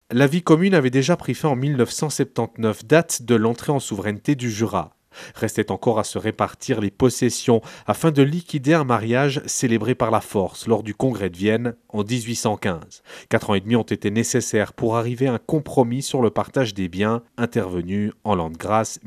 La vie commune avait déjà pris fin en 1979, date de l'entrée en souveraineté du Jura. Restait encore à se répartir les possessions afin de liquider un mariage célébré par la force lors du congrès de Vienne en 1815. 4 ans et demi ont été nécessaires pour arriver à un compromis sur le partage des biens intervenu en l'an de grâce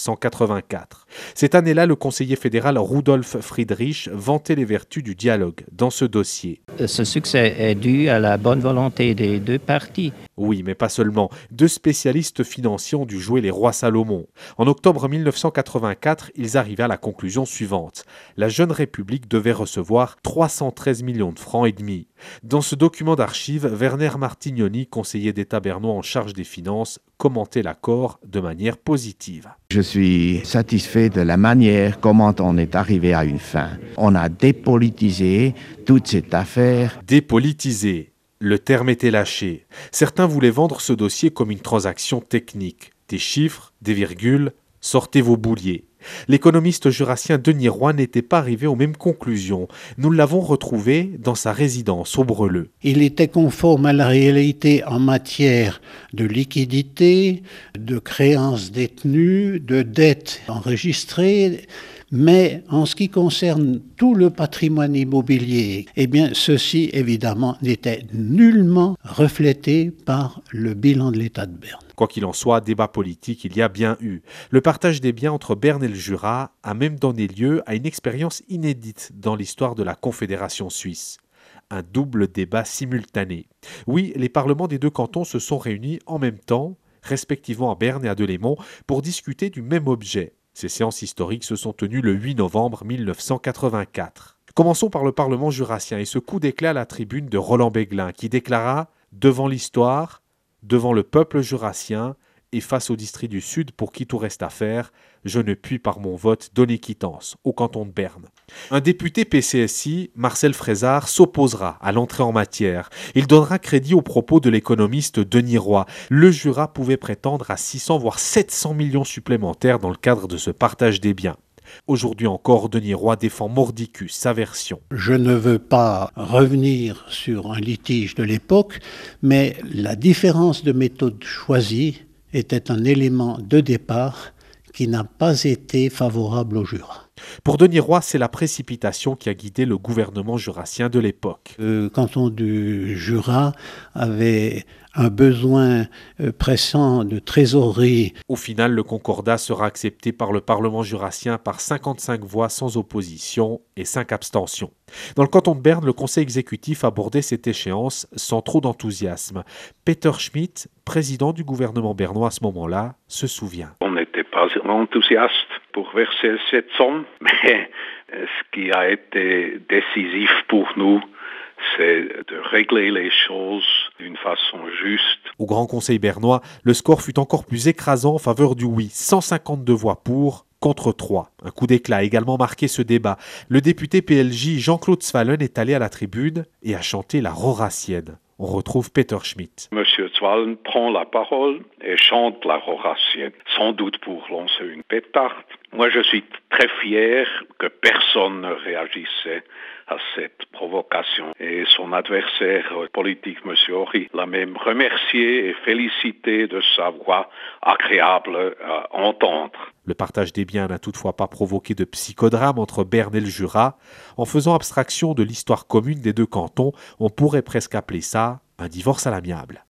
1984. Cette année-là, le conseiller fédéral Rudolf Friedrich vantait les vertus du dialogue dans ce dossier. Ce succès est dû à la bonne volonté des deux parties. Oui, mais pas seulement. 2 spécialistes financiers ont dû jouer les rois Salomon. En octobre 1984, ils arrivaient à la conclusion suivante. La jeune République devait recevoir 313 millions de francs et demi. Dans ce document d'archives, Werner Martignoni, conseiller d'État bernois en charge des finances, commentait l'accord de manière positive. Je suis satisfait de la manière comment on est arrivé à une fin. On a dépolitisé toute cette affaire. Dépolitisé. Le terme était lâché. Certains voulaient vendre ce dossier comme une transaction technique. Des chiffres, des virgules, sortez vos bouliers. L'économiste jurassien Denis Roy n'était pas arrivé aux mêmes conclusions. Nous l'avons retrouvé dans sa résidence au Breleux. Il était conforme à la réalité en matière de liquidité, de créances détenues, de dettes enregistrées. Mais en ce qui concerne tout le patrimoine immobilier, eh bien, ceci, évidemment, n'était nullement reflété par le bilan de l'État de Berne. Quoi qu'il en soit, débat politique il y a bien eu. Le partage des biens entre Berne et le Jura a même donné lieu à une expérience inédite dans l'histoire de la Confédération suisse. Un double débat simultané. Oui, les parlements des 2 cantons se sont réunis en même temps, respectivement à Berne et à Delémont, pour discuter du même objet. Ces séances historiques se sont tenues le 8 novembre 1984. Commençons par le Parlement jurassien et ce coup d'éclat à la tribune de Roland Béglin qui déclara « Devant l'histoire, devant le peuple jurassien et face au district du Sud pour qui tout reste à faire, je ne puis par mon vote donner quittance au canton de Berne. » Un député PCSI, Marcel Frézard, s'opposera à l'entrée en matière. Il donnera crédit aux propos de l'économiste Denis Roy. Le Jura pouvait prétendre à 600 voire 700 millions supplémentaires dans le cadre de ce partage des biens. Aujourd'hui encore, Denis Roy défend mordicus sa version. Je ne veux pas revenir sur un litige de l'époque, mais la différence de méthode choisie était un élément de départ qui n'a pas été favorable au Jura. Pour Denis Roy, c'est la précipitation qui a guidé le gouvernement jurassien de l'époque. Le canton du Jura avait un besoin pressant de trésorerie. Au final, le concordat sera accepté par le Parlement jurassien par 55 voix sans opposition et 5 abstentions. Dans le canton de Berne, le conseil exécutif abordait cette échéance sans trop d'enthousiasme. Peter Schmidt, président du gouvernement bernois à ce moment-là, se souvient. On n'était pas enthousiaste pour verser cette somme, mais ce qui a été décisif pour nous, c'est de régler les choses d'une façon juste. Au Grand Conseil bernois, le score fut encore plus écrasant en faveur du oui, 152 voix pour, contre 3. Un coup d'éclat a également marqué ce débat. Le député PLJ Jean-Claude Zwallen est allé à la tribune et a chanté la Roracienne. On retrouve Peter Schmidt. Monsieur Zwallen prend la parole et chante la Roracienne, sans doute pour lancer une pétarde. Moi, je suis très fier que personne ne réagissait à cette provocation. Et son adversaire politique, M. Horry, l'a même remercié et félicité de sa voix agréable à entendre. Le partage des biens n'a toutefois pas provoqué de psychodrame entre Berne et le Jura. En faisant abstraction de l'histoire commune des 2 cantons, on pourrait presque appeler ça un divorce à l'amiable.